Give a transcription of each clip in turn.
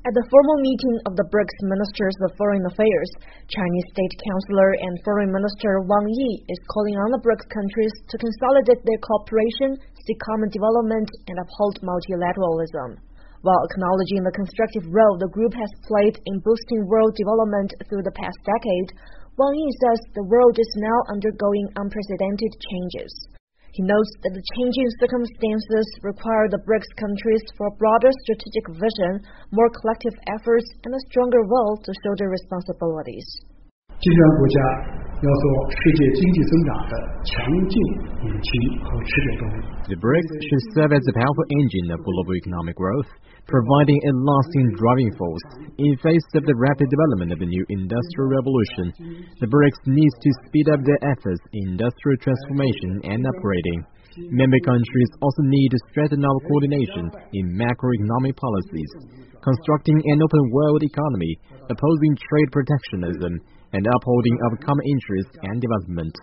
At the formal meeting of the BRICS Ministers of Foreign Affairs, Chinese State Councilor and Foreign Minister Wang Yi is calling on the BRICS countries to consolidate their cooperation, seek common development, and uphold multilateralism. While acknowledging the constructive role the group has played in boosting world development through the past decade, Wang Yi says the world is now undergoing unprecedented changes. He notes that the changing circumstances require the BRICS countries for a broader strategic vision, more collective efforts, and a stronger will to shoulder responsibilities. 集团国家要做世界经济增长的强劲引擎和持久动力。 The BRICS should serve as a powerful engine of global economic growth, providing a lasting driving force. In face of the rapid development of the new industrial revolution, the BRICS needs to speed up their efforts in industrial transformation and upgrading. Member countries also need to strengthen our coordination in macroeconomic policies, constructing an open world economy, opposing trade protectionism, and upholding our common interests and development.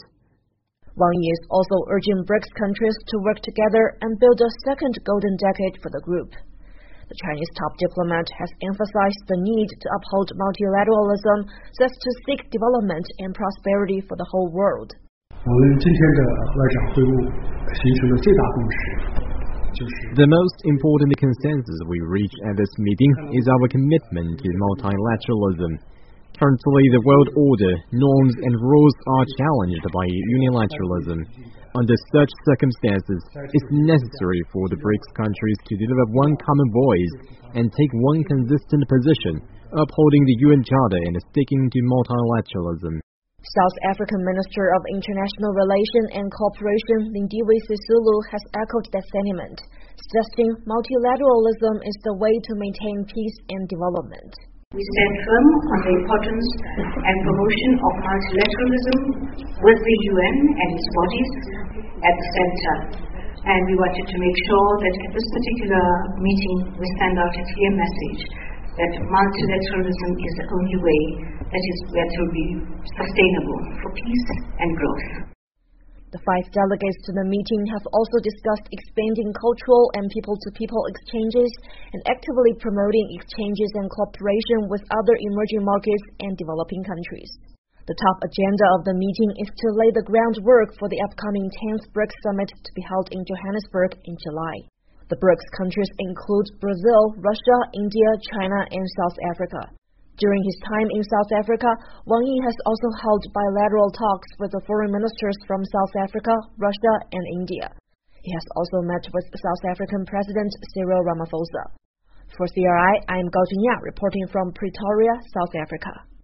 Wang Yi is also urging BRICS countries to work together and build a second golden decade for the group. The Chinese top diplomat has emphasized the need to uphold multilateralism so as to seek development and prosperity for the whole world. 我们今天的外长会晤形成的最大共识，就是 The most important consensus we reach at this meeting is our commitment to multilateralism. Currently, the world order, norms and rules are challenged by unilateralism. Under such circumstances, it's necessary for the BRICS countries to deliver one common voice and take one consistent position, upholding the UN Charter and sticking to multilateralism. South African Minister of International Relations and Cooperation Lindiwe Sisulu has echoed that sentiment, stressing multilateralism is the way to maintain peace and development. We stand firm on the importance and promotion of multilateralism with the UN and its bodies at the center. And we wanted to make sure that at this particular meeting we send out a clear message that multilateralism is the only way that will be sustainable for peace and growth. The 5 delegates to the meeting have also discussed expanding cultural and people-to-people exchanges and actively promoting exchanges and cooperation with other emerging markets and developing countries. The top agenda of the meeting is to lay the groundwork for the upcoming 10th BRICS Summit to be held in Johannesburg in July. The BRICS countries include Brazil, Russia, India, China, and South Africa. During his time in South Africa, Wang Yi has also held bilateral talks with the foreign ministers from South Africa, Russia, and India. He has also met with South African President Cyril Ramaphosa. For CRI, I am Gao Junya reporting from Pretoria, South Africa.